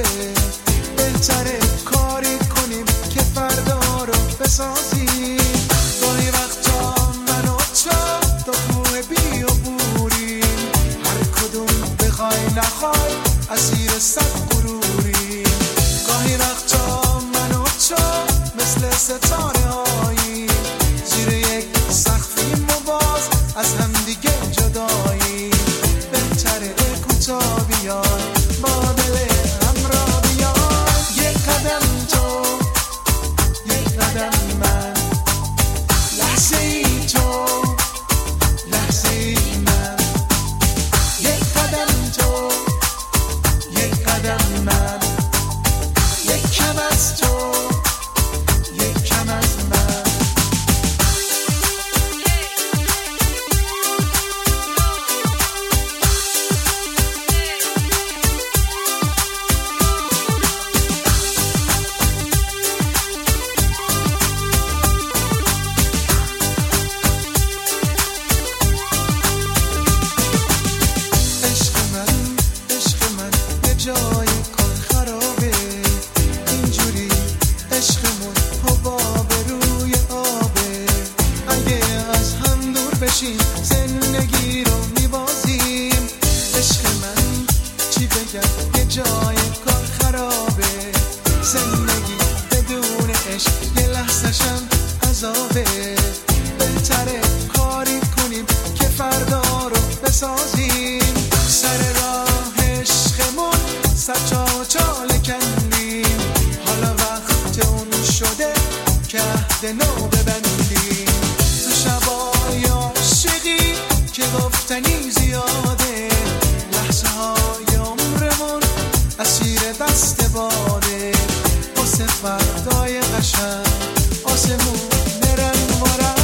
بهتره کاری کنیم که فردا رو بسازیم. گاهی وقتا من و تو کوه بیابوریم، هر کدوم بخوای نخوای اسیر صد غروریم. گاهی وقتا من و تو مثل ستاره هاییم، زیر یک سقفیم و باز از هم دیگه جداییم. بهتره کوتاه بیای با دل همراه بیای، یک قدم تو یک قدم من، لحظه ای تو لحظه ای من. یک قدم تو یک قدم من، یک کم از تو یک کم از من. عشق من یه جای کار خرابه، اینجوری عشقمون حباب روی آبه. اگه از هم دور بشیم زندگی رو میبازیم. عشق من چی بگم یه جای کار خرابه، زندگی بدون عشق یه لحظه‌شم عذابه. بهتره کاری کنیم که فردا رو بسازیم. سر راه عشقمون سر چاله کندیم، حالا وقت اون شده که عهد نو ببندیم. تو شبای عاشقی که گفتنی زیاده، لحظه های عمرمون اسیر دست باده. واسه فردای قشنگ آسمون رنگ و رنگ